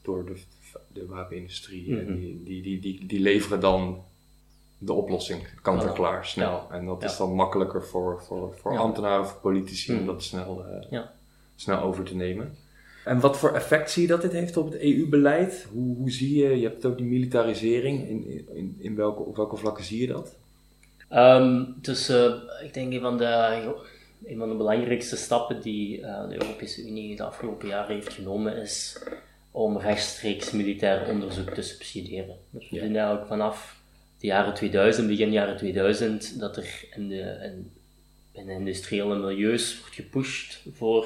door de wapenindustrie. En die leveren dan de oplossing kant en klaar, snel. Ja. En dat is dan makkelijker voor ambtenaren of politici om dat snel over te nemen. En wat voor effect zie je dat dit heeft op het EU-beleid? Hoe zie je hebt ook die militarisering, op welke vlakken zie je dat? Ik denk een van de belangrijkste stappen die de Europese Unie de afgelopen jaren heeft genomen is om rechtstreeks militair onderzoek te subsidiëren. Dus we zien eigenlijk vanaf de jaren 2000, begin jaren 2000, dat er in industriële milieus wordt gepusht voor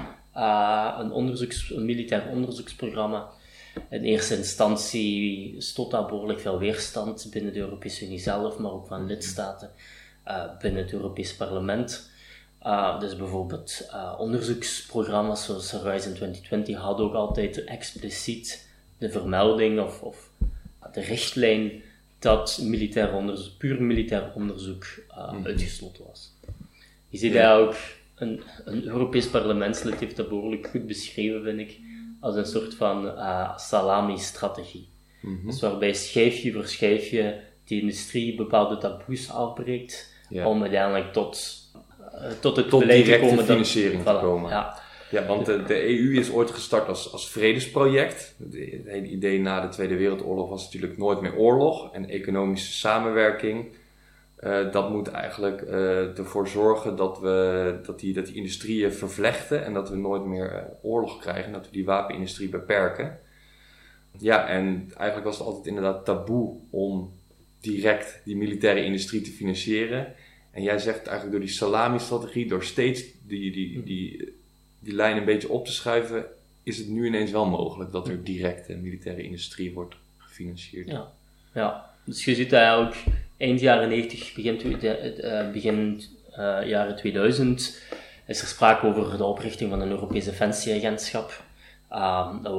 een militair onderzoeksprogramma. In eerste instantie stoot dat behoorlijk veel weerstand binnen de Europese Unie zelf, maar ook van lidstaten binnen het Europees Parlement. Dus bijvoorbeeld onderzoeksprogramma's zoals Horizon 2020 hadden ook altijd expliciet de vermelding of de richtlijn dat puur militair onderzoek uitgesloten was. Je ziet eigenlijk, een Europees parlementslid heeft dat behoorlijk goed beschreven, vind ik, als een soort van salami-strategie. Dus waarbij schijfje voor schijfje die industrie bepaalde taboes afbreekt, om uiteindelijk tot het beleid te komen. Financiering te komen. Ja, want de EU is ooit gestart als vredesproject. Het hele idee na de Tweede Wereldoorlog was natuurlijk nooit meer oorlog en economische samenwerking. Dat moet eigenlijk ervoor zorgen dat die industrieën vervlechten en dat we nooit meer oorlog krijgen, dat we die wapenindustrie beperken. Ja, en eigenlijk was het altijd inderdaad taboe om direct die militaire industrie te financieren. En jij zegt eigenlijk door die salami-strategie, door steeds die lijn een beetje op te schuiven, is het nu ineens wel mogelijk dat er direct een militaire industrie wordt gefinancierd. Ja. Dus je ziet eigenlijk eind jaren 90, begin jaren 2000 is er sprake over de oprichting van een Europees Defensieagentschap. Dat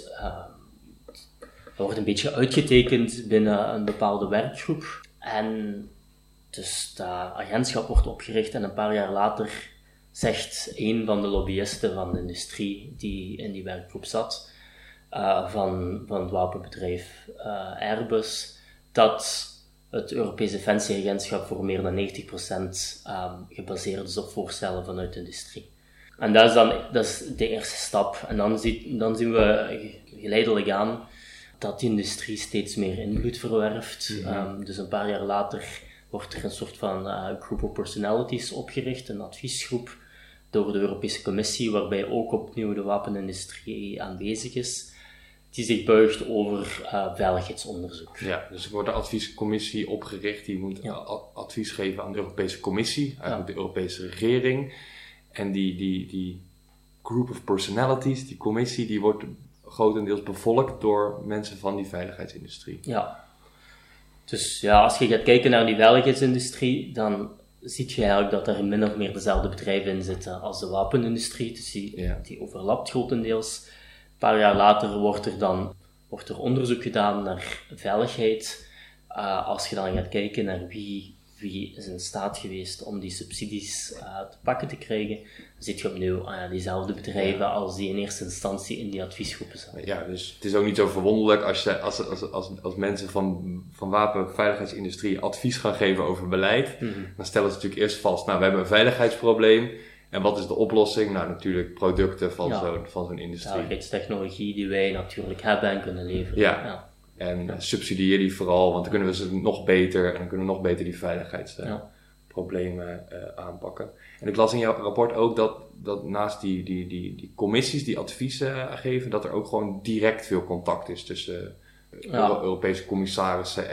wordt een beetje uitgetekend binnen een bepaalde werkgroep. En dus dat agentschap wordt opgericht en een paar jaar later zegt een van de lobbyisten van de industrie die in die werkgroep zat, van het wapenbedrijf Airbus, dat het Europese Defensieagentschap voor meer dan 90% gebaseerd is op voorstellen vanuit de industrie. En dat is de eerste stap. En dan zien we geleidelijk aan dat die industrie steeds meer invloed verwerft. Dus een paar jaar later wordt er een soort van Group of Personalities opgericht, een adviesgroep door de Europese Commissie, waarbij ook opnieuw de wapenindustrie aanwezig is, die zich buigt over veiligheidsonderzoek. Ja, dus er wordt een adviescommissie opgericht, die moet advies geven aan de Europese Commissie, eigenlijk de Europese regering. En die Group of Personalities, die commissie, die wordt grotendeels bevolkt door mensen van die veiligheidsindustrie. Ja. Dus als je gaat kijken naar die veiligheidsindustrie, dan zie je eigenlijk dat er min of meer dezelfde bedrijven in zitten als de wapenindustrie. Dus die overlapt grotendeels. Een paar jaar later wordt er onderzoek gedaan naar veiligheid. Als je dan gaat kijken naar wie is in staat geweest om die subsidies te pakken te krijgen, dan zie je opnieuw diezelfde bedrijven als die in eerste instantie in die adviesgroepen zaten. Ja, dus het is ook niet zo verwonderlijk als mensen van wapenveiligheidsindustrie advies gaan geven over beleid. Dan stellen ze natuurlijk eerst vast, we hebben een veiligheidsprobleem. En wat is de oplossing? Nou, natuurlijk producten van zo'n industrie. Veiligheidstechnologie die wij natuurlijk hebben en kunnen leveren. En subsidieer die vooral, want dan kunnen we ze nog beter en dan kunnen we nog beter die veiligheidsproblemen aanpakken. En ik las in jouw rapport ook dat naast die commissies die adviezen geven, dat er ook gewoon direct veel contact is tussen Europese commissarissen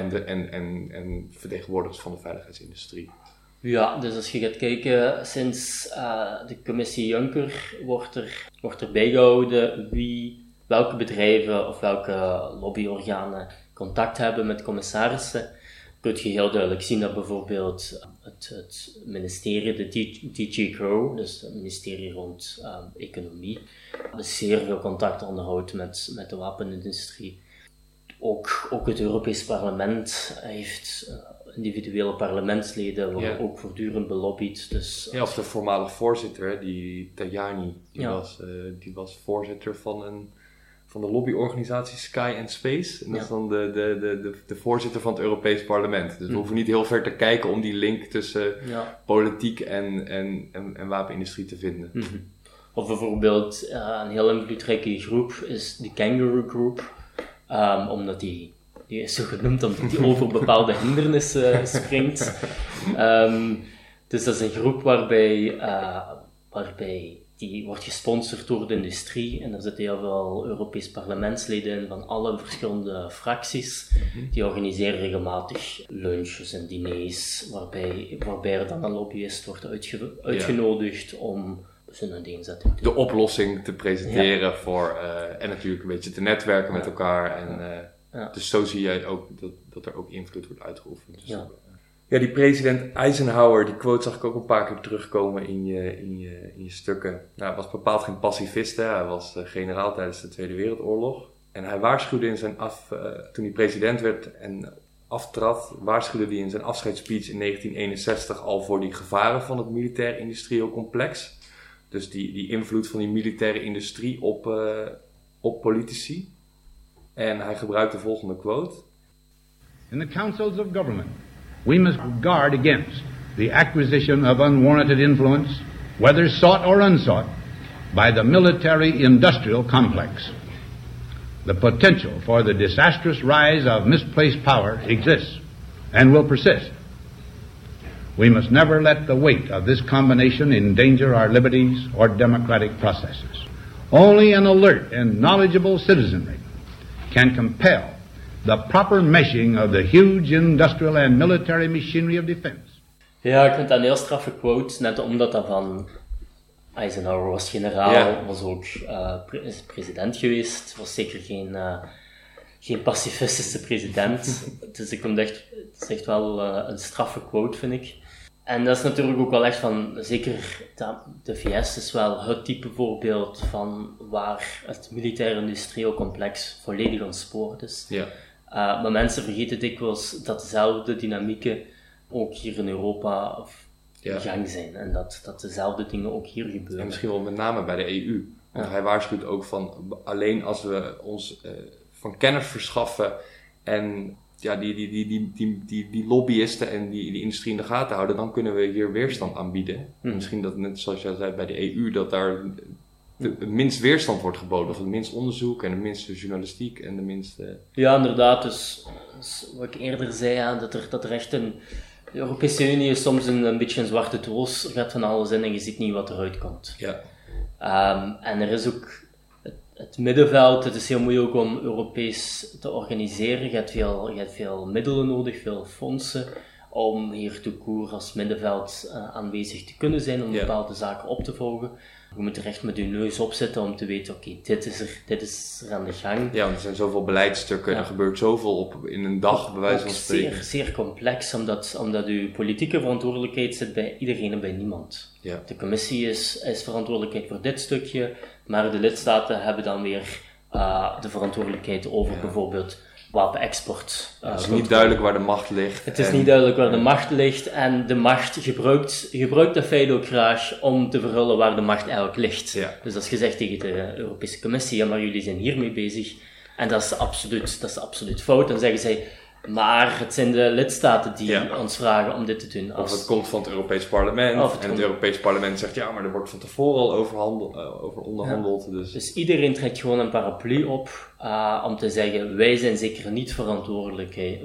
en vertegenwoordigers van de veiligheidsindustrie. Ja, dus als je gaat kijken, sinds de commissie Juncker wordt er bijgehouden welke bedrijven of welke lobbyorganen contact hebben met commissarissen. Kun je heel duidelijk zien dat bijvoorbeeld het ministerie, de DG GROW, dus het ministerie rond economie, zeer veel contact onderhoudt met de wapenindustrie. Ook het Europees Parlement heeft individuele parlementsleden worden ook voortdurend belobbyd. Dus, of de voormalige voorzitter, die Tajani, die was voorzitter van een van de lobbyorganisatie Sky and Space. En dat is dan de voorzitter van het Europees Parlement. Dus we hoeven niet heel ver te kijken om die link tussen politiek en wapenindustrie te vinden. Mm-hmm. Of bijvoorbeeld een heel invloedrijke groep is de Kangaroo Group. Omdat die is zo genoemd omdat die over bepaalde hindernissen springt. Dus dat is een groep waarbij die wordt gesponsord door de industrie en daar zitten heel veel Europees parlementsleden in van alle verschillende fracties. Die organiseren regelmatig lunches en diners waarbij er dan een lobbyist wordt uitgenodigd om zijn uiteenzetting te doen. De oplossing te presenteren en natuurlijk een beetje te netwerken met elkaar. En dus zo zie jij ook dat er ook invloed wordt uitgeoefend. Dus ja, die president Eisenhower, die quote zag ik ook een paar keer terugkomen in je stukken. Nou, hij was bepaald geen pacifist, hè. Hij was generaal tijdens de Tweede Wereldoorlog. En hij waarschuwde toen hij president werd en aftrad, waarschuwde hij in zijn afscheidsspeech in 1961 al voor die gevaren van het militair-industrieel complex. Dus die invloed van die militaire industrie op politici. En hij gebruikt de volgende quote. In the councils of government, we must guard against the acquisition of unwarranted influence, whether sought or unsought, by the military-industrial complex. The potential for the disastrous rise of misplaced power exists and will persist. We must never let the weight of this combination endanger our liberties or democratic processes. Only an alert and knowledgeable citizenry can compel the proper meshing of the huge industrial and military machinery of defense. Ja, ik vind dat een heel straffe quote, net omdat dat van Eisenhower was generaal, was ook president geweest, was zeker geen pacifistische president. Dus ik vind het is echt wel een straffe quote, vind ik. En dat is natuurlijk ook wel echt van, zeker de VS is wel het type voorbeeld van waar het militair-industrieel complex volledig ontspoord is. Ja. Maar mensen vergeten dikwijls dat dezelfde dynamieken ook hier in Europa in gang zijn. En dat dezelfde dingen ook hier gebeuren. En misschien wel met name bij de EU. Want hij waarschuwt ook van, alleen als we ons van kennis verschaffen en die lobbyisten en die industrie in de gaten houden, dan kunnen we hier weerstand aanbieden. Misschien dat, net zoals jij zei bij de EU, dat daar het minst weerstand wordt geboden, of het minst onderzoek en de minste journalistiek en de minste... Ja, inderdaad. Dus wat ik eerder zei, dat er echt de Europese Unie is soms een beetje een zwarte doos, er gaat van alles in en je ziet niet wat eruit komt. Ja. En er is ook het middenveld. Het is heel moeilijk om Europees te organiseren. Je hebt veel middelen nodig, veel fondsen, om hier tout court als middenveld aanwezig te kunnen zijn, om bepaalde zaken op te volgen. Je moet er echt met je neus op zitten om te weten, oké, dit is er aan de gang. Ja, want er zijn zoveel beleidsstukken, er gebeurt zoveel in een dag, bij wijze van spreken. Zeer, zeer complex, omdat uw politieke verantwoordelijkheid zit bij iedereen en bij niemand. Ja. De commissie is verantwoordelijkheid voor dit stukje, maar de lidstaten hebben dan weer de verantwoordelijkheid over bijvoorbeeld wapenexport. Het is niet duidelijk waar de macht ligt. Het is niet duidelijk waar de macht ligt en de macht gebruikt de feit ook graag om te verhullen waar de macht eigenlijk ligt. Ja. Dus als je zegt tegen de Europese Commissie, ja, maar jullie zijn hiermee bezig en dat is absoluut fout, dan zeggen zij, maar het zijn de lidstaten die ons vragen om dit te doen. Of het komt van het Europees Parlement en het Europees Parlement zegt, ja, maar er wordt van tevoren al over onderhandeld. Ja. Dus iedereen trekt gewoon een paraplu op om te zeggen, wij zijn zeker niet verantwoordelijk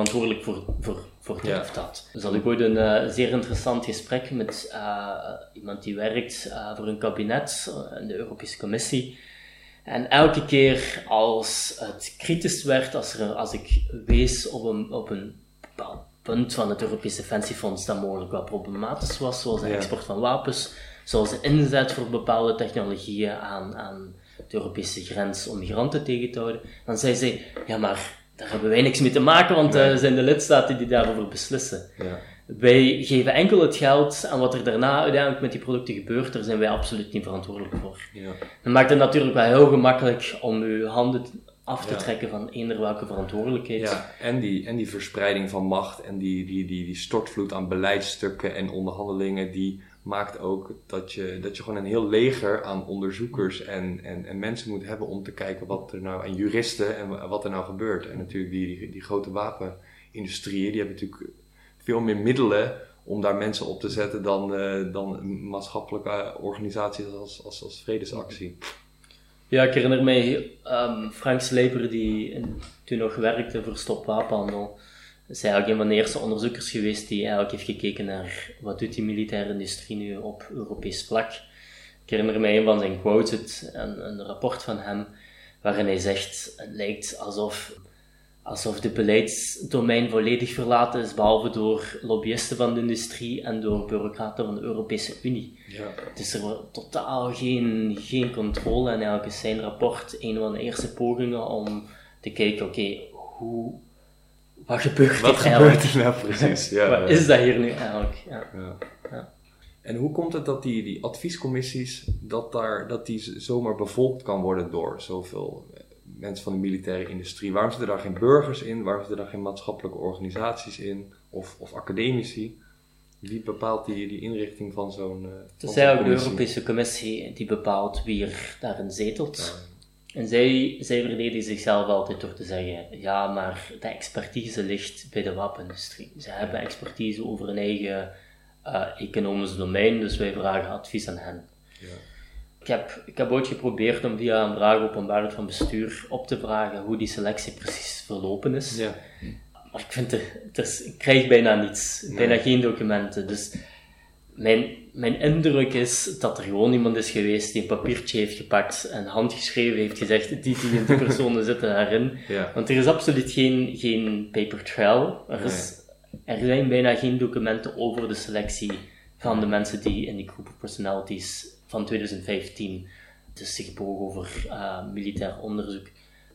voor dit of dat. Dus had ik ooit een zeer interessant gesprek met iemand die werkt voor een kabinet in de Europese Commissie. En elke keer als het kritisch werd, als ik wees op een bepaald punt van het Europees Defensiefonds dat mogelijk wel problematisch was, zoals de export van wapens, zoals de inzet voor bepaalde technologieën aan de Europese grens om migranten tegen te houden, dan zei zij, ja maar daar hebben wij niks mee te maken, want zijn de lidstaten die daarover beslissen. Ja. Wij geven enkel het geld en wat er daarna uiteindelijk met die producten gebeurt, daar zijn wij absoluut niet verantwoordelijk voor. Ja. Dat maakt het natuurlijk wel heel gemakkelijk om uw handen af te trekken van eender welke verantwoordelijkheid. Ja, en die verspreiding van macht en die stortvloed aan beleidsstukken en onderhandelingen die maakt ook dat je gewoon een heel leger aan onderzoekers en mensen moet hebben om te kijken wat er nou, en juristen en wat er nou gebeurt. En natuurlijk die grote wapenindustrieën, die hebben natuurlijk veel meer middelen om daar mensen op te zetten dan maatschappelijke organisaties als Vredesactie. Ja, ik herinner mij Frank Slijper, die toen nog werkte voor Stop Wapenhandel. Dat is eigenlijk een van de eerste onderzoekers geweest die eigenlijk heeft gekeken naar wat doet die militaire industrie nu op Europees vlak. Ik herinner mij een van zijn quotes, een rapport van hem, waarin hij zegt, het lijkt alsof de beleidsdomein volledig verlaten is, behalve door lobbyisten van de industrie en door bureaucraten van de Europese Unie. Ja. Dus er wordt totaal geen controle en eigenlijk is zijn rapport een van de eerste pogingen om te kijken, wat gebeurt er nou precies? Ja, wat is dat hier nu eigenlijk? Ja. En hoe komt het dat die adviescommissies, dat die zomaar bevolkt kan worden door zoveel mensen van de militaire industrie? Waarom zitten daar geen burgers in? Waarom zitten daar geen maatschappelijke organisaties in? Of academici? Wie bepaalt die inrichting van zo'n Het is eigenlijk de Europese Commissie die bepaalt wie er daarin zetelt. Ja. En zij verdedigen zichzelf altijd door te zeggen, ja, maar de expertise ligt bij de wapenindustrie. Ze hebben expertise over een eigen economisch domein, dus wij vragen advies aan hen. Ja. Ik heb ooit geprobeerd om via een vraag openbaarheid van bestuur op te vragen hoe die selectie precies verlopen is. Ja. Maar ik vind ik krijg bijna niets, bijna geen documenten. Dus mijn indruk is dat er gewoon iemand is geweest die een papiertje heeft gepakt en handgeschreven heeft gezegd, die en die personen zitten daarin. Ja. Want er is absoluut geen paper trail. Er zijn bijna geen documenten over de selectie van de mensen die in die Group of Personalities van 2015 dus zich bogen over militair onderzoek.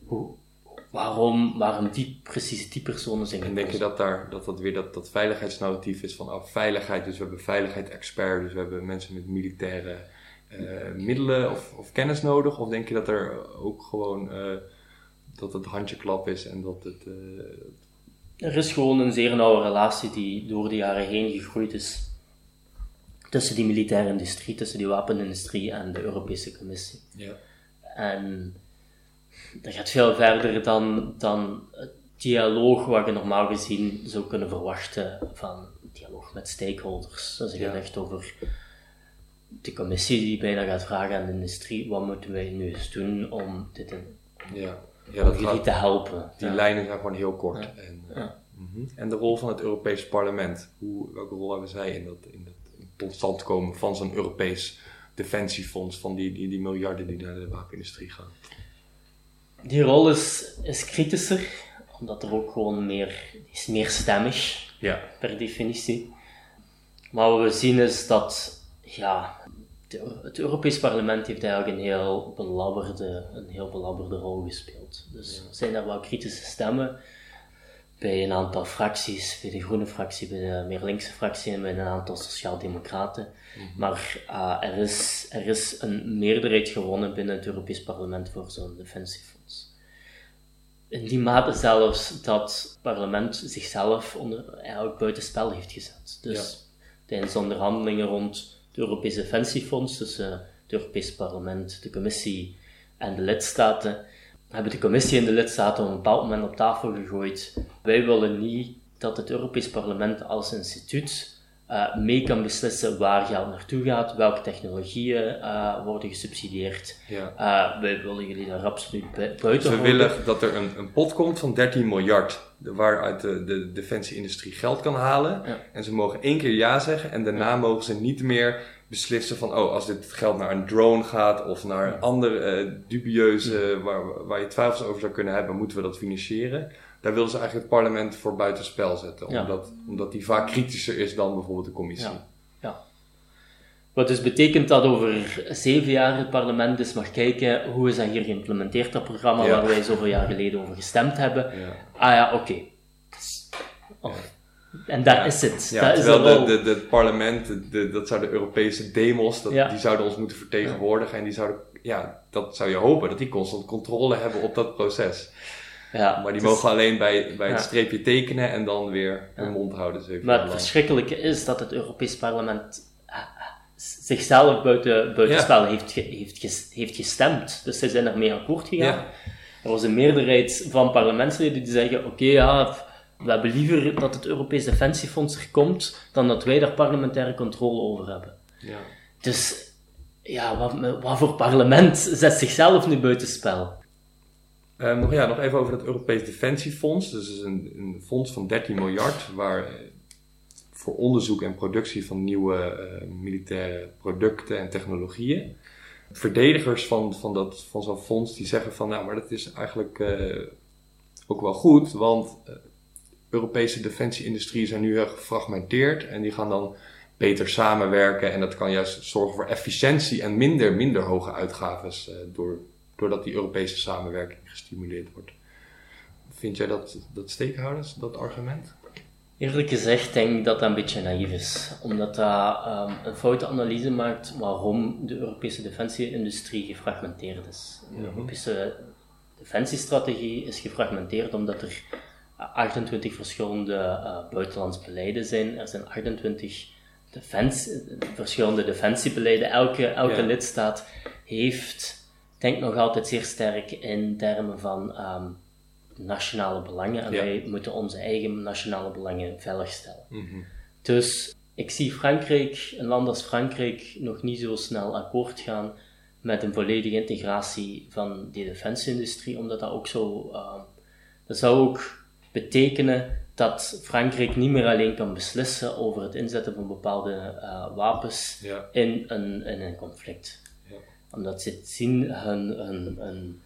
Waarom precies die personen zijn gekozen? En denk je dat weer dat veiligheidsnarratief is van veiligheid, dus we hebben veiligheidsexpert, dus we hebben mensen met militaire middelen of kennis nodig? Of denk je dat er ook gewoon dat het handjeklap is en dat het... Er is gewoon een zeer nauwe relatie die door de jaren heen gegroeid is tussen die militaire industrie, tussen die wapenindustrie en de Europese Commissie. Ja. En dat gaat veel verder dan het dialoog wat je normaal gezien zou kunnen verwachten van dialoog met stakeholders. Als je het echt over de commissie die bijna gaat vragen aan de industrie, wat moeten wij nu eens doen om dit jullie te helpen. Die lijnen zijn gewoon heel kort. Ja. En de rol van het Europees Parlement, welke rol hebben zij in dat tot stand komen van zo'n Europees defensiefonds, van die miljarden die naar de wapenindustrie gaan? Die rol is kritischer, omdat er ook gewoon meer stemmig, per definitie. Maar wat we zien is dat, het Europees Parlement heeft eigenlijk een heel belabberde rol gespeeld. Dus er zijn daar wel kritische stemmen bij een aantal fracties, bij de groene fractie, bij de meer linkse fractie en bij een aantal sociaaldemocraten. Maar er is een meerderheid gewonnen binnen het Europees Parlement voor zo'n defensiefonds. In die mate zelfs dat het parlement zichzelf eigenlijk buitenspel heeft gezet. Dus tijdens onderhandelingen rond het Europees Defensiefonds tussen het Europees Parlement, de Commissie en de lidstaten, hebben de Commissie en de lidstaten op een bepaald moment op tafel gegooid. Wij willen niet dat het Europees Parlement als instituut mee kan beslissen waar geld naartoe gaat, welke technologieën worden gesubsidieerd. Wij willen jullie daar absoluut buiten houden. We willen dat er een pot komt van 13 miljard waaruit de defensieindustrie geld kan halen. Ja. En ze mogen 1 keer ja zeggen en daarna mogen ze niet meer beslissen van als dit geld naar een drone gaat of naar andere dubieuze waar je twijfels over zou kunnen hebben, moeten we dat financieren. Daar willen ze eigenlijk het parlement voor buitenspel zetten. Omdat die vaak kritischer is dan bijvoorbeeld de commissie. Ja. Wat dus betekent dat over 7 jaar het parlement dus mag kijken hoe is dat hier geïmplementeerd, dat programma waar wij zoveel jaar geleden over gestemd hebben. Oké. En dat is het. Ja, terwijl het parlement, dat zou de Europese demos, die zouden ons moeten vertegenwoordigen. En die zouden, dat zou je hopen, dat die constant controle hebben op dat proces. Ja, maar die mogen alleen bij het streepje tekenen en dan weer hun mond houden. Maar het verschrikkelijke is dat het Europees Parlement zichzelf buitenspel heeft gestemd. Dus zij zijn ermee akkoord gegaan. Ja. Er was een meerderheid van parlementsleden die zeggen, oké, we hebben liever dat het Europees Defensiefonds er komt, dan dat wij daar parlementaire controle over hebben. Ja. Dus, wat voor parlement zet zichzelf nu buitenspel? Nog even over het Europees Defensiefonds. Dus het is een fonds van 13 miljard, waar voor onderzoek en productie van nieuwe militaire producten en technologieën. Verdedigers van zo'n fonds die zeggen van, nou, maar dat is eigenlijk ook wel goed, want Europese defensieindustrie zijn nu heel gefragmenteerd en die gaan dan beter samenwerken en dat kan juist zorgen voor efficiëntie en minder hoge uitgaves doordat die Europese samenwerking gestimuleerd wordt. Vind jij dat steekhouders, dat argument? Eerlijk gezegd denk ik dat dat een beetje naïef is, omdat dat een foute analyse maakt waarom de Europese defensieindustrie gefragmenteerd is. De Europese defensiestrategie is gefragmenteerd omdat er 28 verschillende buitenlands beleiden zijn. Er zijn 28 verschillende defensiebeleiden. Elke lidstaat denkt nog altijd zeer sterk in termen van nationale belangen en wij moeten onze eigen nationale belangen veiligstellen. Dus ik zie een land als Frankrijk nog niet zo snel akkoord gaan met een volledige integratie van die defensieindustrie, omdat dat ook zo... dat zou ook betekenen dat Frankrijk niet meer alleen kan beslissen over het inzetten van bepaalde wapens in een conflict. Ja. Omdat ze zien hun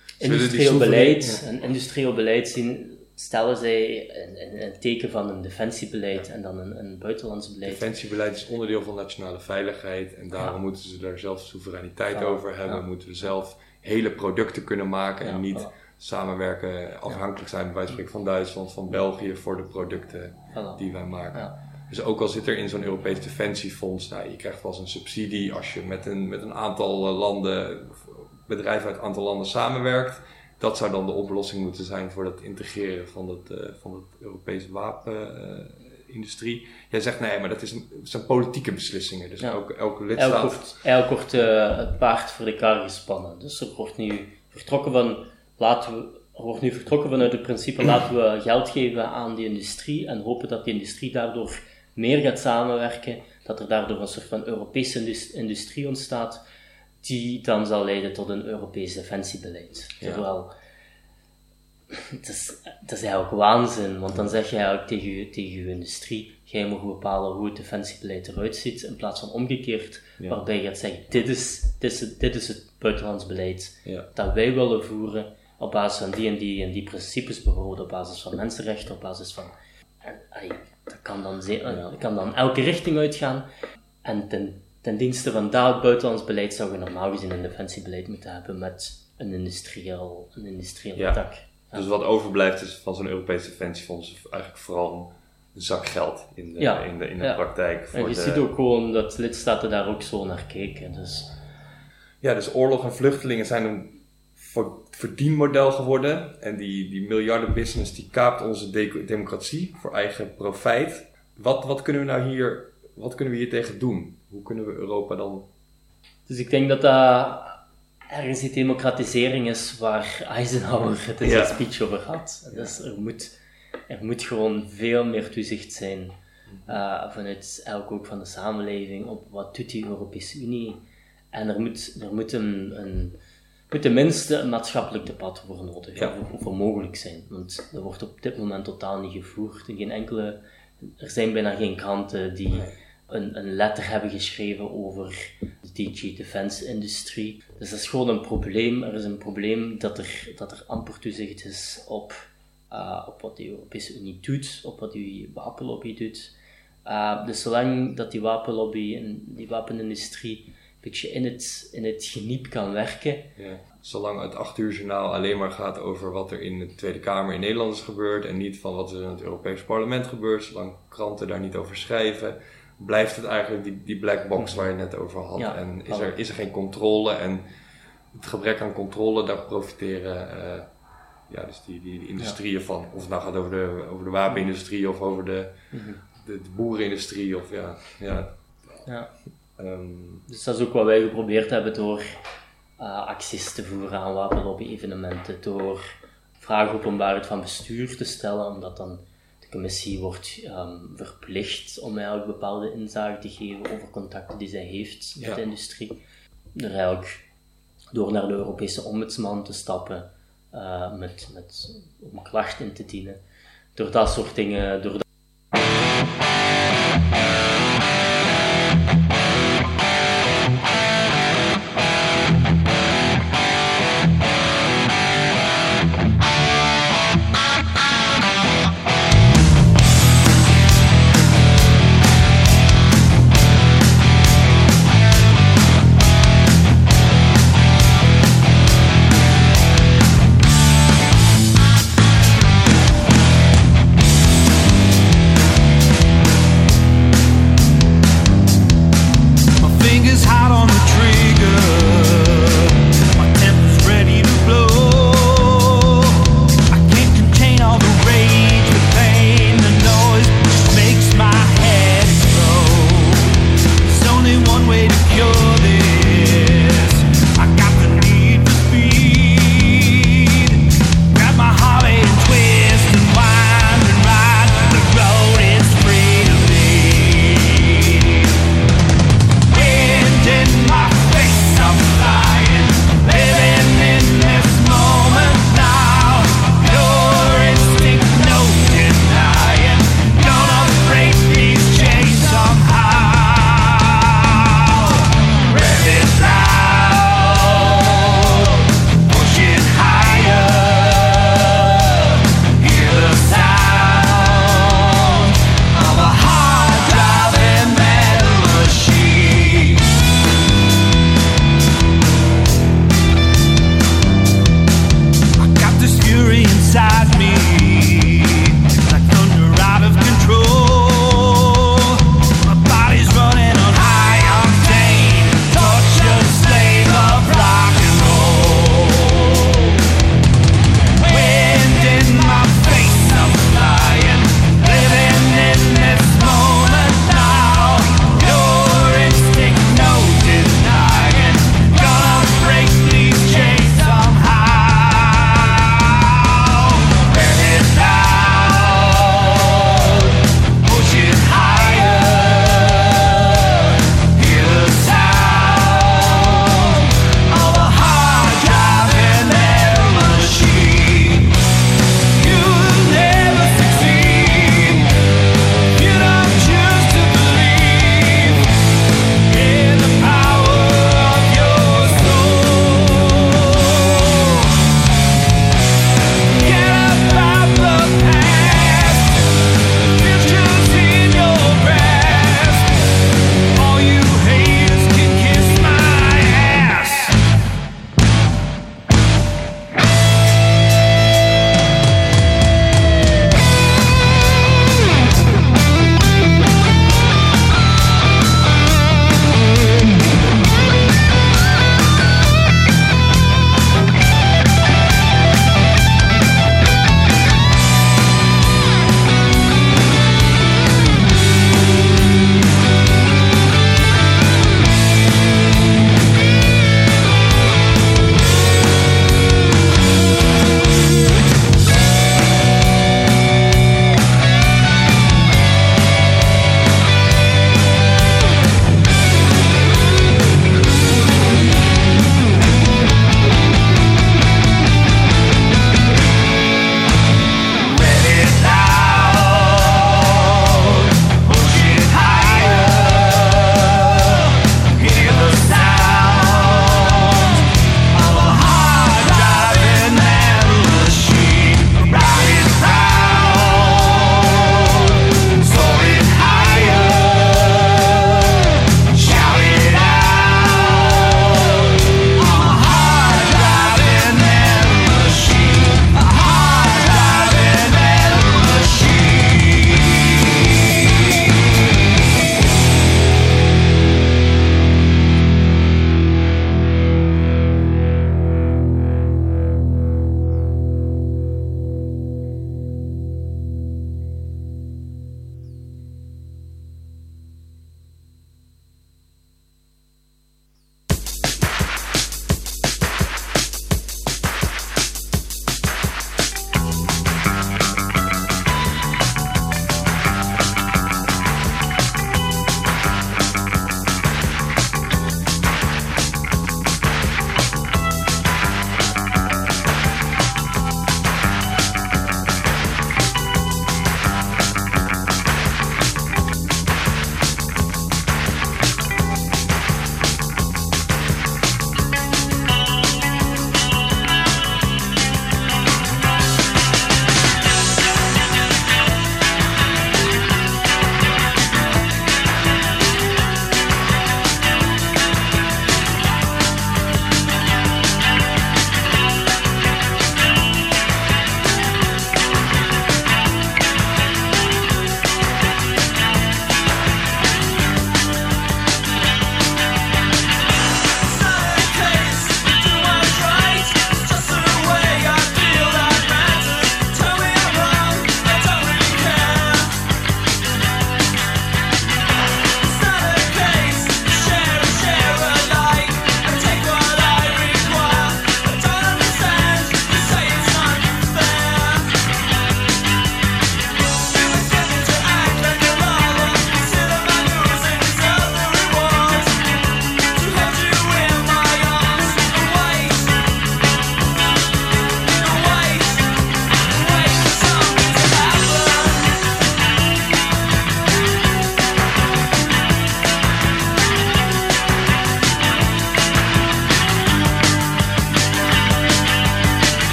industrieel beleid zien, stellen zij een teken van een defensiebeleid en dan een buitenlands beleid. Defensiebeleid is onderdeel van nationale veiligheid en daarom moeten ze daar zelf soevereiniteit over hebben. Moeten we zelf hele producten kunnen maken en niet samenwerken, afhankelijk zijn bij wijze van spreken van Duitsland, van België voor de producten die wij maken. Ja. Dus ook al zit er in zo'n Europees Defensiefonds, je krijgt wel eens een subsidie als je met een aantal bedrijven uit een aantal landen samenwerkt. Dat zou dan de oplossing moeten zijn voor het integreren van het Europese wapenindustrie. Jij zegt nee, maar dat zijn politieke beslissingen. Dus elke lidstaat... Elk wordt het paard voor de kar gespannen. Dus er wordt nu vertrokken vanuit het principe laten we geld geven aan die industrie en hopen dat die industrie daardoor meer gaat samenwerken, dat er daardoor een soort van Europese industrie ontstaat die dan zal leiden tot een Europees defensiebeleid. Terwijl, het is eigenlijk waanzin, want dan zeg je eigenlijk tegen je industrie, jij mag bepalen hoe het defensiebeleid eruit ziet, in plaats van omgekeerd, waarbij je gaat zeggen, dit is het buitenlands beleid dat wij willen voeren, op basis van die en die principes, bijvoorbeeld op basis van mensenrechten, op basis van... Dat kan dan elke richting uitgaan. En ten dienste van dat buitenlands beleid zou je normaal gezien een defensiebeleid moeten hebben met een industrieel tak. Ja. Dus wat overblijft is van zo'n Europees Defensiefonds eigenlijk vooral een zak geld in de praktijk. En je ziet ook gewoon dat lidstaten daar ook zo naar kijken. Dus. Ja, dus oorlog en vluchtelingen zijn een verdienmodel geworden. En die miljardenbusiness die kaapt onze democratie voor eigen profijt. Wat kunnen we hier tegen doen? Hoe kunnen we Europa dan... Dus ik denk dat dat ergens die democratisering is waar Eisenhower het in zijn speech over had. Dus er moet gewoon veel meer toezicht zijn vanuit ook van de samenleving op wat doet die Europese Unie. En er moet tenminste een maatschappelijk debat voor nodig, voor mogelijk zijn. Want dat wordt op dit moment totaal niet gevoerd. Er zijn bijna geen kranten die een letter hebben geschreven over de DG Defense Industrie. Dus dat is gewoon een probleem. Er is een probleem dat er amper toezicht is op wat de Europese Unie doet, op wat die wapenlobby doet. Dus zolang dat die wapenlobby en die wapenindustrie een beetje in het geniep kan werken. Ja. Zolang het 8 uur journaal alleen maar gaat over wat er in de Tweede Kamer in Nederland is gebeurd en niet van wat er in het Europees Parlement gebeurt, zolang kranten daar niet over schrijven, blijft het eigenlijk die black box waar je het net over had. Ja, en is er geen controle en het gebrek aan controle, daar profiteren dus die industrieën van. Of het nou gaat over de wapenindustrie of over de boerenindustrie. Of, Dus dat is ook wat wij geprobeerd hebben door acties te voeren aan wapenlobby-evenementen, door vragen openbaarheid van bestuur te stellen, omdat dan de commissie wordt verplicht om eigenlijk bepaalde inzage te geven over contacten die zij heeft met de industrie. Er eigenlijk door naar de Europese ombudsman te stappen, om klacht in te dienen. Door dat soort dingen,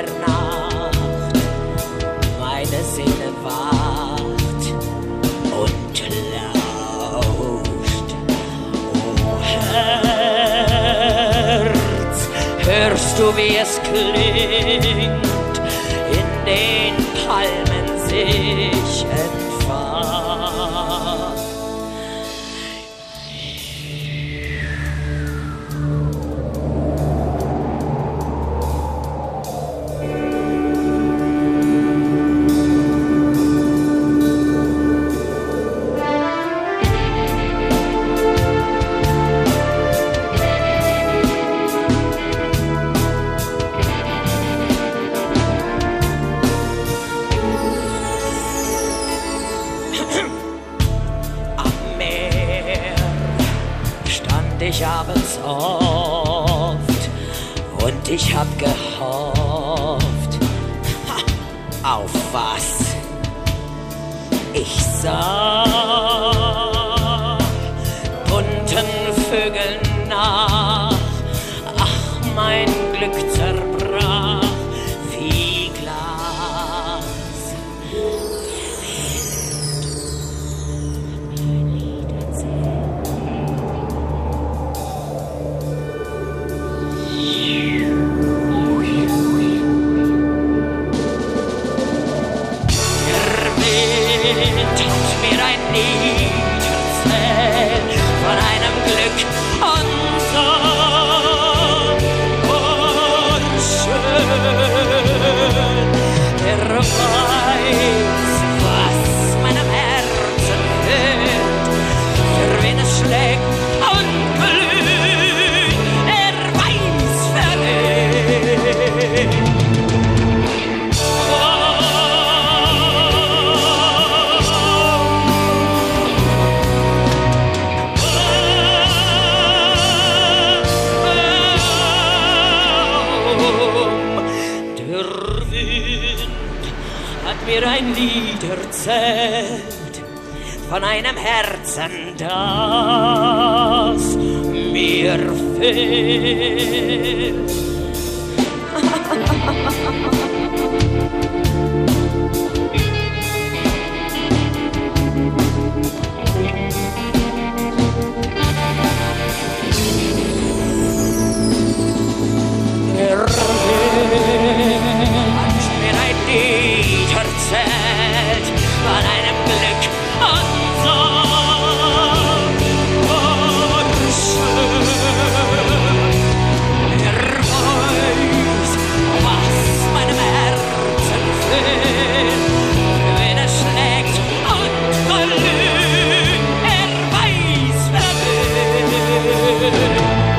der Nacht meine Seele wacht und lauscht. Oh Herz, hörst du, wie es klingt, in den Palmen sich entfacht? Ich abends oft und ich hab gehofft, auf was? Ich sah bunten Vögeln nach, ach, mein Glück zerbrach wie Glas. Von einem Glück und so unschön. Er weiß, was meinem Herzen fehlt, für wen es schlägt und glüht. Er weiß, für wen. Mir ein Lied erzählt von einem Herzen, das mir fehlt. Erzählt von einem Glück und so unschön. Er weiß, was meinem Herzen fehlt, wenn er schlägt und glüht. Er weiß, wer will.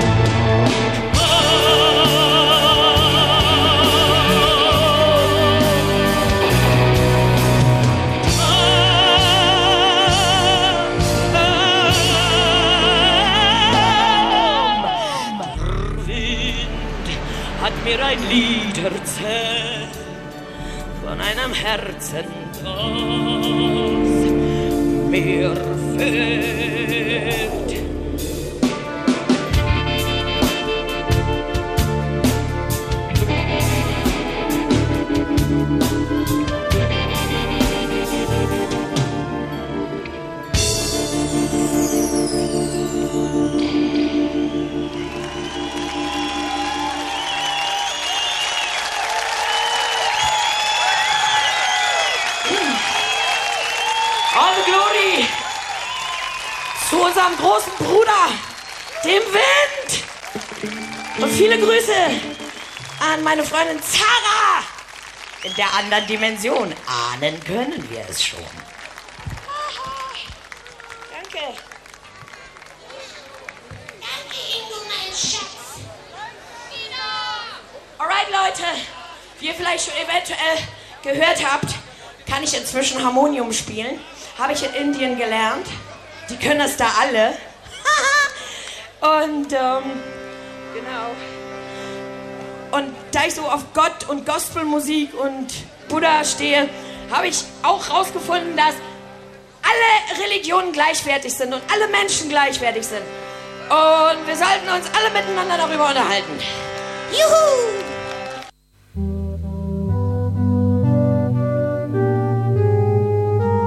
Mir ein Lied erzählt von einem Herzen, das mir fehlt. Zu unserem großen Bruder, dem Wind. Und viele Grüße an meine Freundin Zara in der anderen Dimension. Ahnen können wir es schon. Danke. Danke, Ingo, mein Schatz. Alright, Leute, wie ihr vielleicht schon eventuell gehört habt, kann ich inzwischen Harmonium spielen. Habe ich in Indien gelernt. Die können das da alle. Und, genau. Und da ich so auf Gott und Gospelmusik und Buddha stehe, habe ich auch rausgefunden, dass alle Religionen gleichwertig sind und alle Menschen gleichwertig sind. Und wir sollten uns alle miteinander darüber unterhalten. Juhu!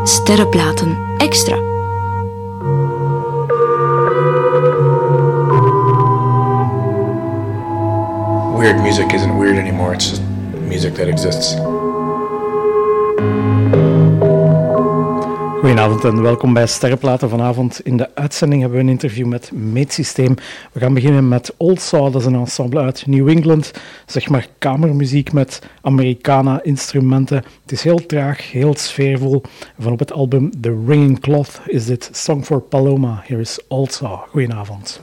Sterrenplaten Extra. Weird music isn't weird anymore, it's just music that exists. Goedenavond en welkom bij Sterrenplaten. Vanavond in de uitzending hebben we een interview met Meetsysteem. We gaan beginnen met Old Saw, dat is een ensemble uit New England. Zeg maar kamermuziek met Americana-instrumenten. Het is heel traag, heel sfeervol. Van op het album The Ringing Cloth is dit Song for Paloma. Hier is Old Saw. Goedenavond.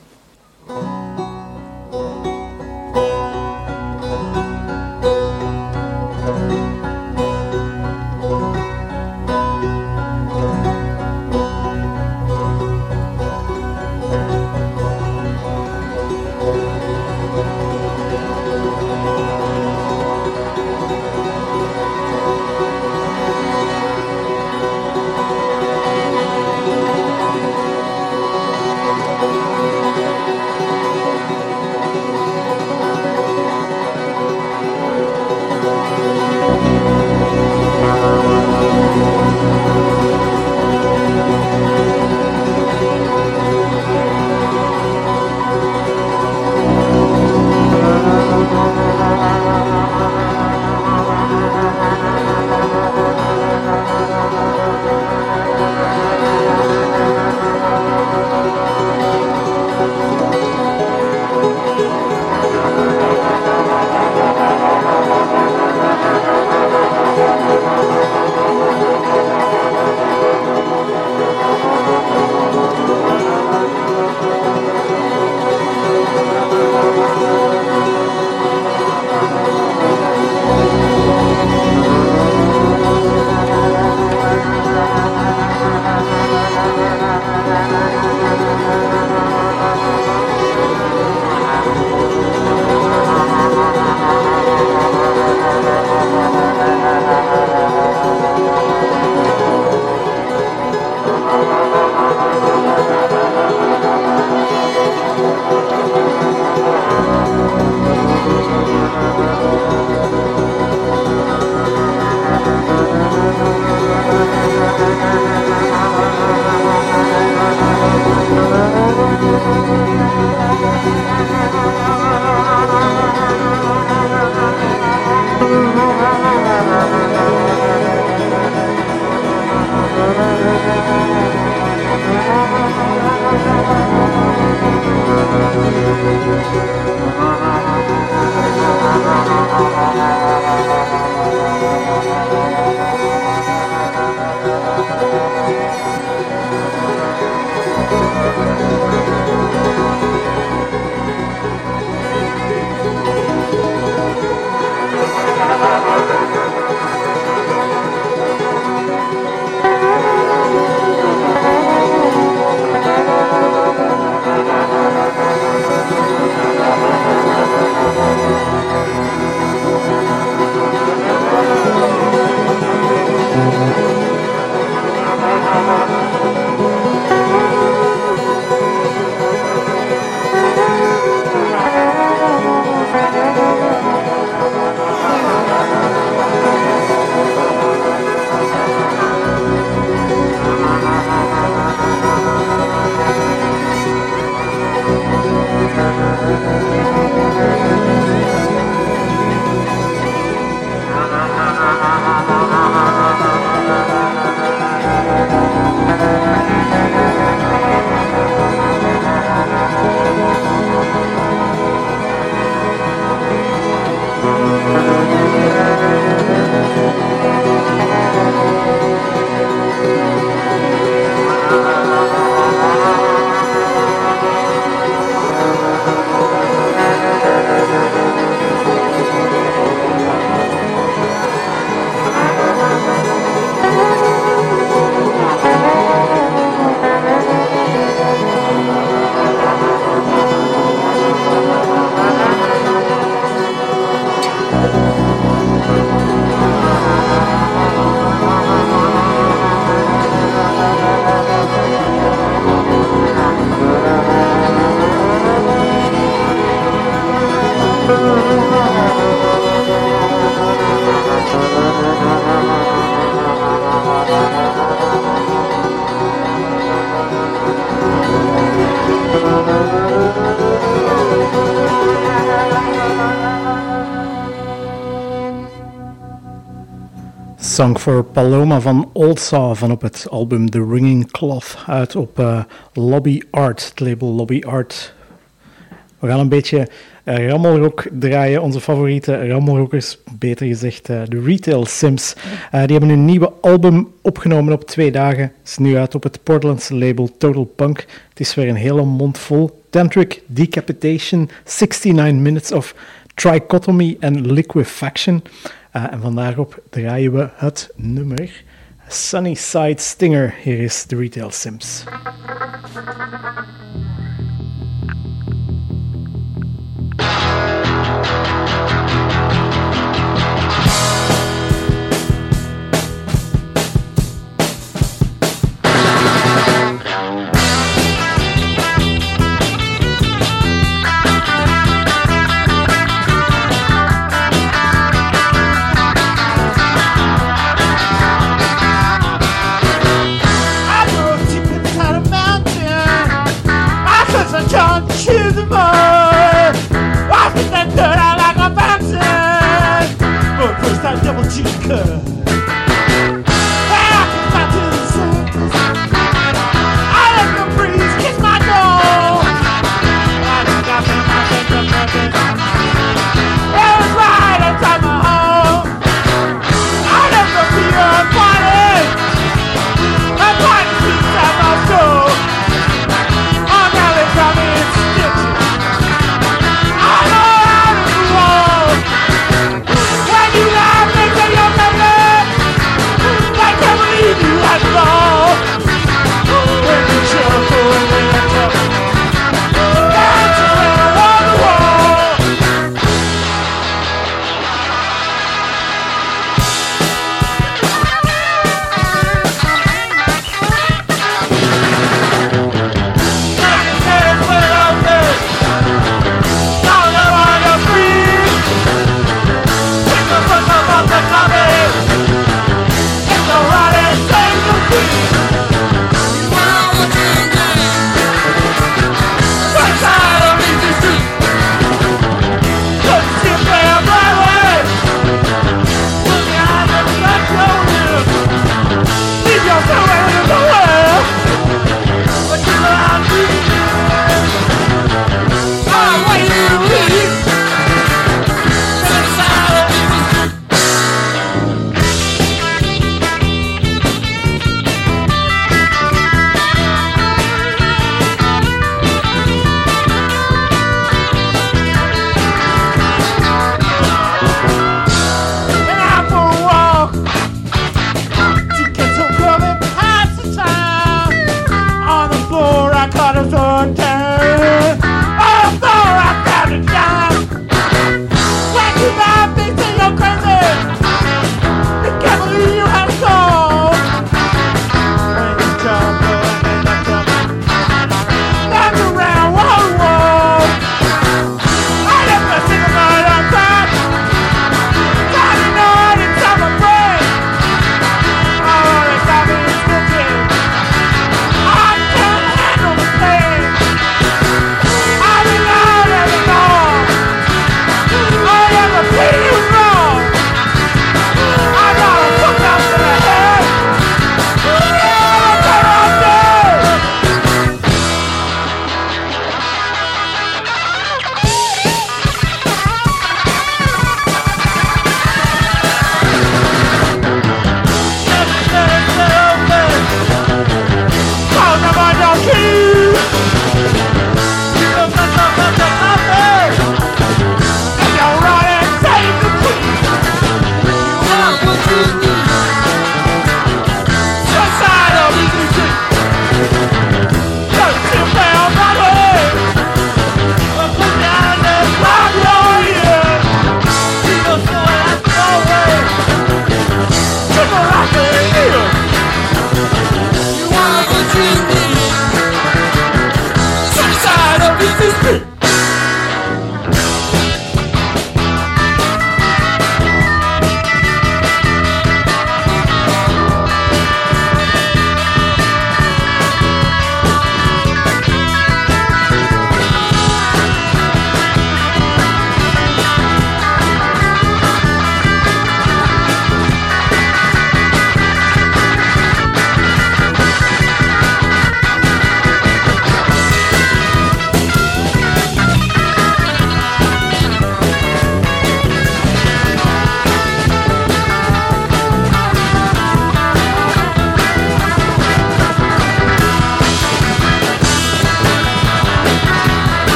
Song for Paloma van Old Saw van op het album The Ringing Cloth uit op Lobby Art, het label Lobby Art. We gaan een beetje rammelrock draaien, onze favoriete rammelrockers, beter gezegd de Retail Sims. Die hebben een nieuwe album opgenomen op 2 dagen. Het is nu uit op het Portlandse label Total Punk. Het is weer een hele mond vol. Tantric Decapitation, 69 Minutes of Trichotomy en Liquefaction. En vandaarop draaien we het nummer Sunnyside Stinger. Hier is de Retail Sims. Choose the boy. Why put that dirt out like a fountain? But first that double G cutter. I can stop to the surface. I let the breeze kiss my door. I just got me my face up nothing. It was right outside my home. I never feel a party. My party keeps out my soul. Oh, now they call me in stitches.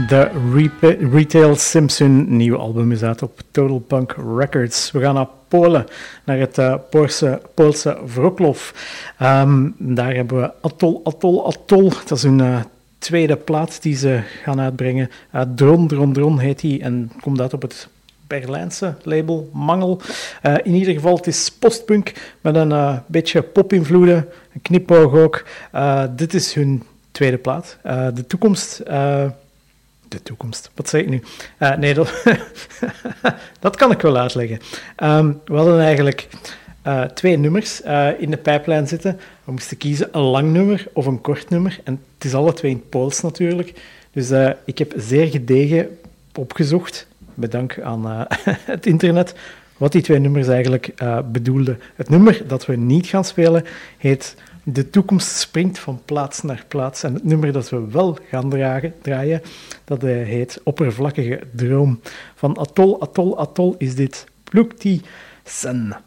de Retail Simpson. Nieuw album is uit op Total Punk Records. We gaan naar Polen, naar het Poolse Wrocław. Daar hebben we Atoll. Dat is hun tweede plaat die ze gaan uitbrengen. Dron heet die en komt uit op het Berlijnse label Mangel. In ieder geval, het is postpunk met een beetje pop-invloeden, een knipoog ook. Dit is hun tweede plaat. De toekomst, wat zeg ik nu? Nee, dat kan ik wel uitleggen. We hadden eigenlijk 2 nummers in de pijplijn zitten. We moesten kiezen een lang nummer of een kort nummer. En het is alle twee in het Pools natuurlijk. Dus ik heb zeer gedegen opgezocht, bedankt aan het internet, wat die 2 nummers eigenlijk bedoelden. Het nummer dat we niet gaan spelen heet De toekomst springt van plaats naar plaats. En het nummer dat we wel gaan draaien, dat heet Oppervlakkige Droom. Van Atoll is dit Plukti Sen.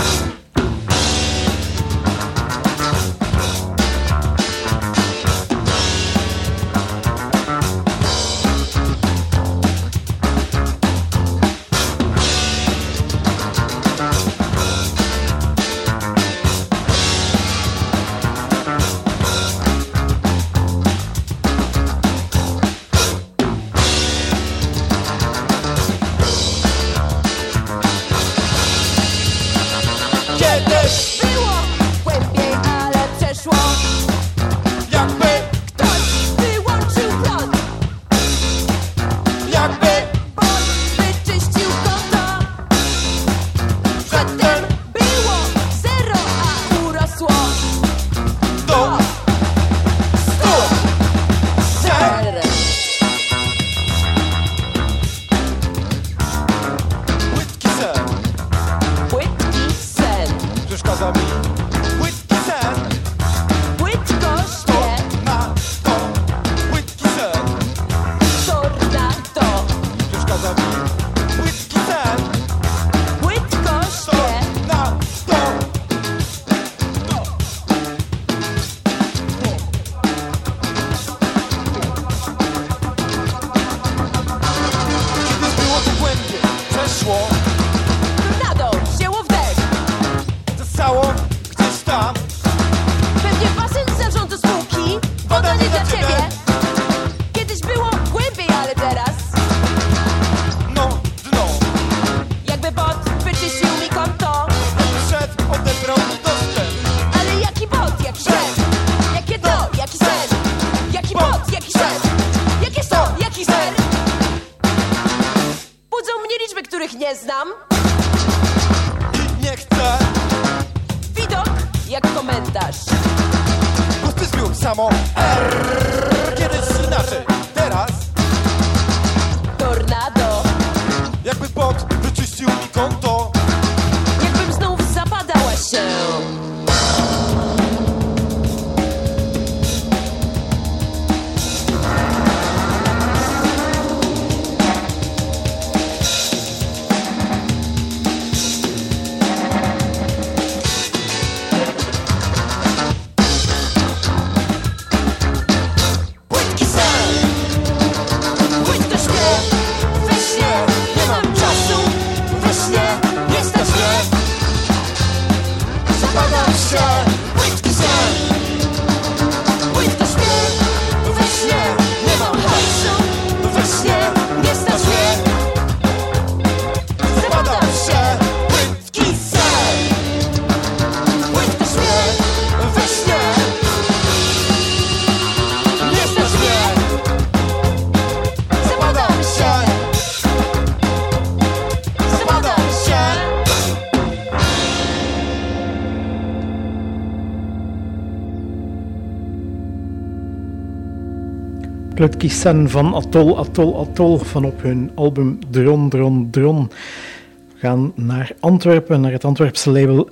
Plukti Sen van Atoll van op hun album Dron. We gaan naar Antwerpen, naar het Antwerpse label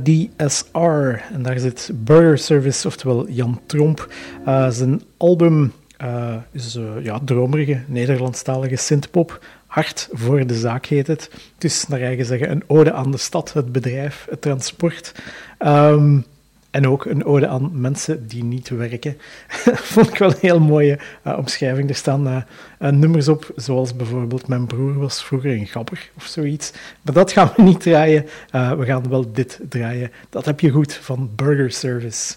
RDSR. En daar zit Burger Service, oftewel Jan Tromp. Zijn album is dromerige, Nederlandstalige synthpop. Hard voor de zaak heet het. Dus naar eigen zeggen een ode aan de stad, het bedrijf, het transport. En ook een ode aan mensen die niet werken. Vond ik wel een heel mooie omschrijving. Er staan nummers op, zoals bijvoorbeeld Mijn broer was vroeger een gabber of zoiets. Maar dat gaan we niet draaien. We gaan wel dit draaien. Dat heb je goed van Burger Service.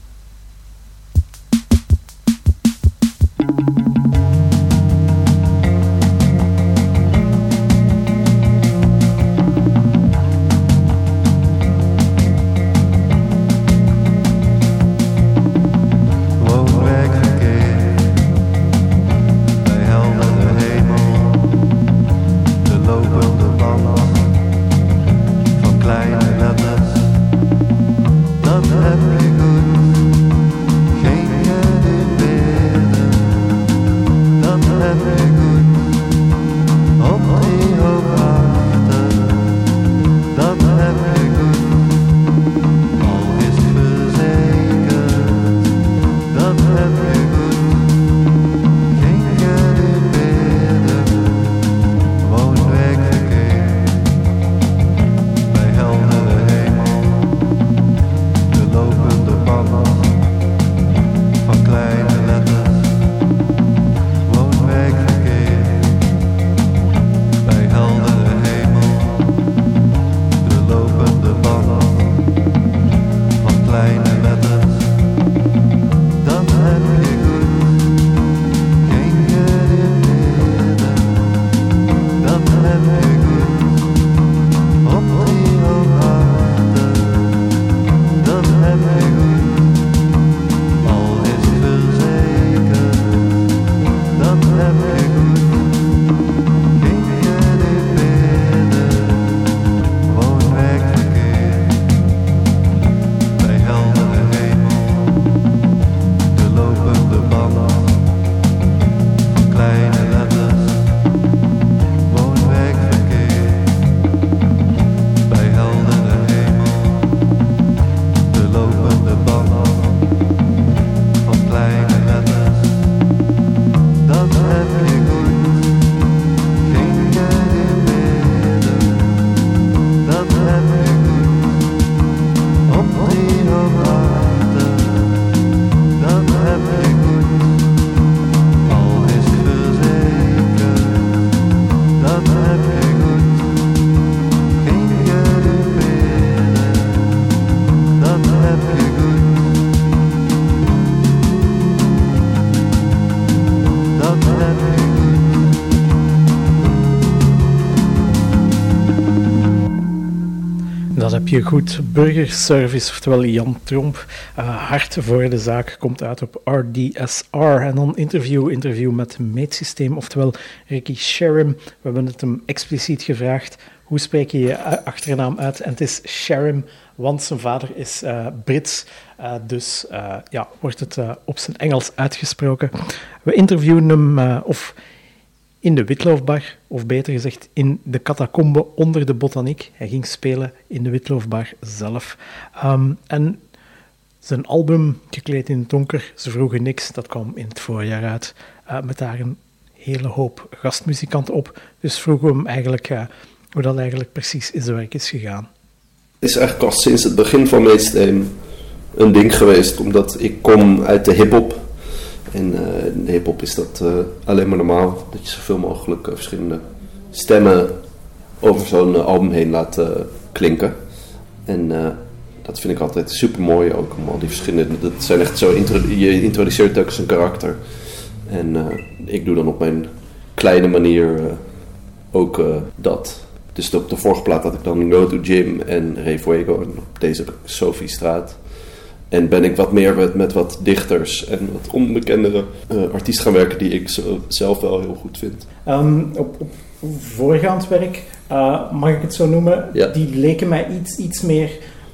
Heb je goed. Burger Service, oftewel Jan Tromp. Hart voor de zaak komt uit op RDSR. En dan interview met Meetsysteem, oftewel Ricky Sherrim. We hebben het hem expliciet gevraagd. Hoe spreek je je achternaam uit? En het is Sherrim, want zijn vader is Brits. Dus wordt het op zijn Engels uitgesproken. We interviewen hem in de Witloofbar, of beter gezegd in de catacombe onder de botaniek. Hij ging spelen in de Witloofbar zelf. En zijn album, Gekleed in het donker, Ze vroegen niks, dat kwam in het voorjaar uit. Met daar een hele hoop gastmuzikanten op. Dus vroegen we hem eigenlijk hoe dat eigenlijk precies in zijn werk is gegaan. Het is eigenlijk al sinds het begin van Meetsysteem een ding geweest, omdat ik kom uit de hiphop. En in de hiphop is dat alleen maar normaal, dat je zoveel mogelijk verschillende stemmen over zo'n album heen laat klinken. En dat vind ik altijd super mooi ook, om al die verschillende, dat zijn echt zo, je introduceert telkens een karakter. En ik doe dan op mijn kleine manier ook dat. Dus op de vorige plaat had ik dan Go to Gym en Re Fuego, en op deze Sophiestraat. En ben ik wat meer met wat dichters en wat onbekendere artiesten gaan werken die ik zelf wel heel goed vind. Op voorgaand werk, mag ik het zo noemen, ja. Die leken mij iets meer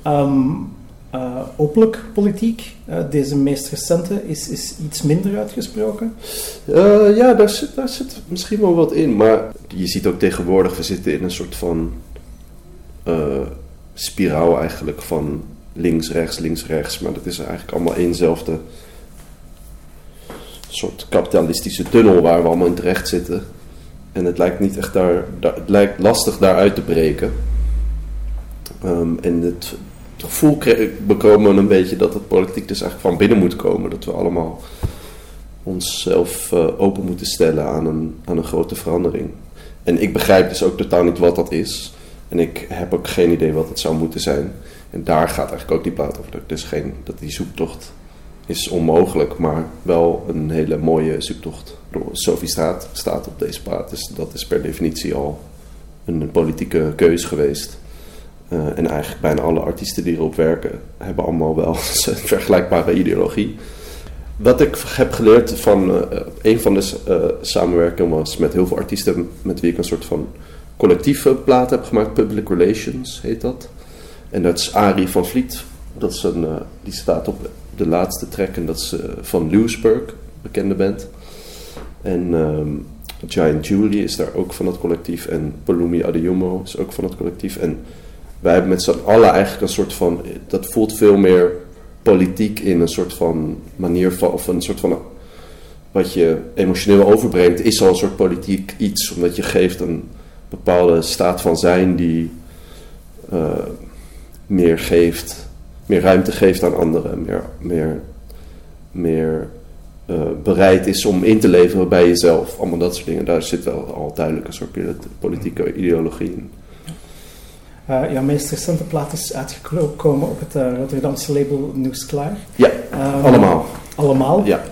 openlijk politiek. Deze meest recente is iets minder uitgesproken. Ja, daar zit misschien wel wat in. Maar je ziet ook tegenwoordig, we zitten in een soort van spiraal eigenlijk van links, rechts. Maar dat is eigenlijk allemaal éénzelfde soort kapitalistische tunnel waar we allemaal in terecht zitten. En het lijkt niet echt het lijkt lastig daaruit te breken. En het gevoel bekomen een beetje dat het politiek dus eigenlijk van binnen moet komen. Dat we allemaal onszelf open moeten stellen aan een grote verandering. En ik begrijp dus ook totaal niet wat dat is. En ik heb ook geen idee wat het zou moeten zijn. En daar gaat eigenlijk ook die plaat over. Dat die zoektocht is onmogelijk, maar wel een hele mooie zoektocht. Sophie Straat staat op deze plaat, dus dat is per definitie al een politieke keus geweest. En eigenlijk bijna alle artiesten die erop werken hebben allemaal wel een vergelijkbare ideologie. Wat ik heb geleerd van een van de samenwerkingen was met heel veel artiesten met wie ik een soort van collectieve plaat heb gemaakt. Public Relations heet dat. En dat is Arie van Vliet. Dat is die staat op de laatste track en dat is van Lewisburg, bekende band. En Giant Julie is daar ook van het collectief. En Palumi Adeyomo is ook van het collectief. En wij hebben met z'n allen eigenlijk een soort van... Dat voelt veel meer politiek in een soort van manier van... Of een soort van... Wat je emotioneel overbrengt is al een soort politiek iets. Omdat je geeft een bepaalde staat van zijn die meer ruimte geeft aan anderen. Meer bereid is om in te leveren bij jezelf. Allemaal dat soort dingen. Daar zit wel al duidelijk een soort politieke ideologie in. Jouw meest recente plaat is uitgekomen op het Rotterdamse label Nieuwsklaar. Ja, allemaal. Allemaal? Ja.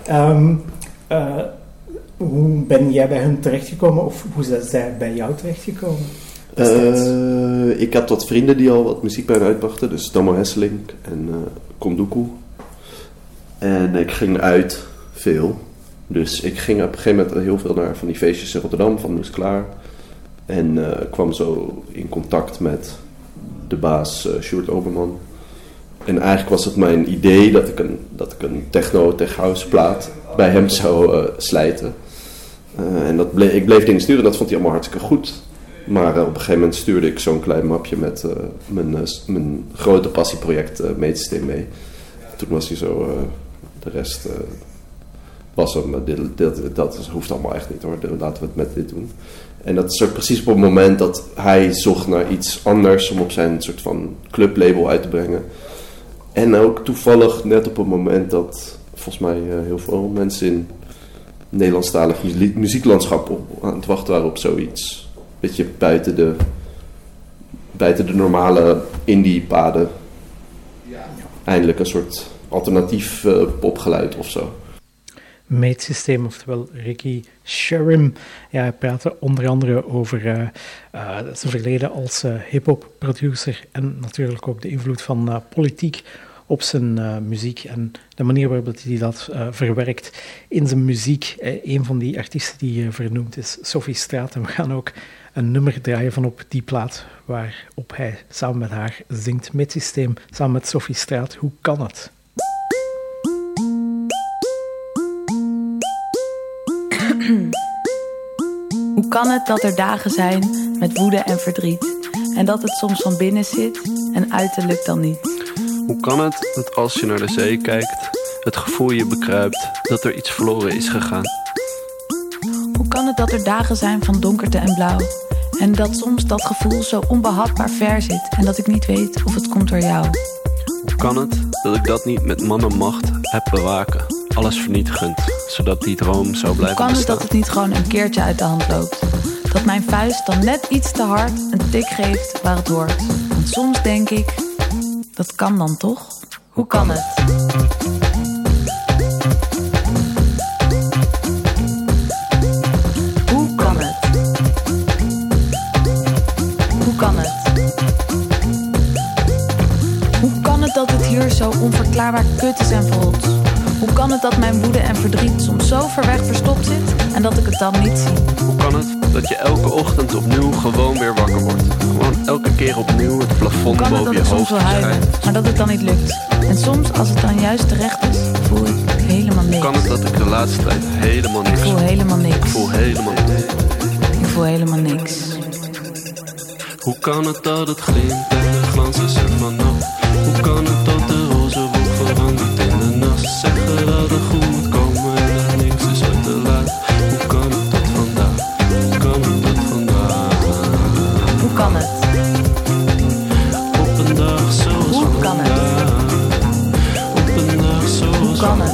Hoe ben jij bij hen terechtgekomen of hoe zijn zij bij jou terechtgekomen? Ik had wat vrienden die al wat muziek bij hen uitbrachten. Dus Damo Hesseling en Kondoku. En ik ging uit veel. Dus ik ging op een gegeven moment heel veel naar van die feestjes in Rotterdam van Nieuwsklaar. En kwam zo in contact met de baas Sjoerd Oberman. En eigenlijk was het mijn idee dat ik een techno-tech house plaat bij hem zou slijten. En ik bleef dingen sturen en dat vond hij allemaal hartstikke goed. Maar op een gegeven moment stuurde ik zo'n klein mapje met mijn grote passieproject Meetsysteem mee. Toen was hij zo, de rest was hem, dat hoeft allemaal echt niet hoor, laten we het met dit doen. En dat is ook precies op het moment dat hij zocht naar iets anders om op zijn soort van clublabel uit te brengen. En ook toevallig net op het moment dat volgens mij heel veel mensen in Nederlandstalig muzieklandschap aan het wachten waren op zoiets. Beetje buiten de normale indie-paden. Eindelijk een soort alternatief popgeluid of zo. Meetsysteem, oftewel Ricky Sherrim. Ja, hij praatte onder andere over zijn verleden als hip-hop producer en natuurlijk ook de invloed van politiek op zijn muziek en de manier waarop hij dat verwerkt in zijn muziek. Een van die artiesten die vernoemd is Sophie Straat. En we gaan ook een nummer draaien van op die plaat waarop hij samen met haar zingt. Meetsysteem samen met Sophie Straat. Hoe kan het? Hoe kan het dat er dagen zijn met woede en verdriet en dat het soms van binnen zit en uiterlijk dan niet? Hoe kan het dat als je naar de zee kijkt, het gevoel je bekruipt dat er iets verloren is gegaan? Hoe kan het dat er dagen zijn van donkerte en blauw en dat soms dat gevoel zo onbehapbaar ver zit en dat ik niet weet of het komt door jou? Hoe kan het dat ik dat niet met man en macht heb bewaken, alles vernietigend, zodat die droom zou blijven bestaan? Hoe kan het dat het niet gewoon een keertje uit de hand loopt? Dat mijn vuist dan net iets te hard een tik geeft waar het hoort? Want soms denk ik, dat kan dan toch? Hoe kan het? Hoe kan het? Hoe kan het? Hoe kan het dat het hier zo onverklaarbaar kut is en verrot? Hoe kan het dat mijn woede en verdriet soms zo ver weg verstopt zit en dat ik het dan niet zie? Hoe kan het dat je elke ochtend opnieuw gewoon weer wakker wordt? Gewoon elke keer opnieuw het plafond boven je hoofd. Hoe kan het dat ik soms wil huilen, maar dat het dan niet lukt? En soms, als het dan juist terecht is, voel ik helemaal niks. Hoe kan het dat ik de laatste tijd helemaal niks voel? Helemaal niks. Ik voel helemaal niks. Ik voel helemaal niks. Hoe kan het dat het glimt en de glans is er vanaf? Hoe kan het dat de roze wolk verandert in de nacht? Zeggen dat het goed moet komen en dat niks is uit te laat. Hoe kan het dat vandaag? Hoe kan het dat vandaag? Hoe kan het? Op een dag zoals vandaag. kan het? Op een dag zoals Hoe kan het?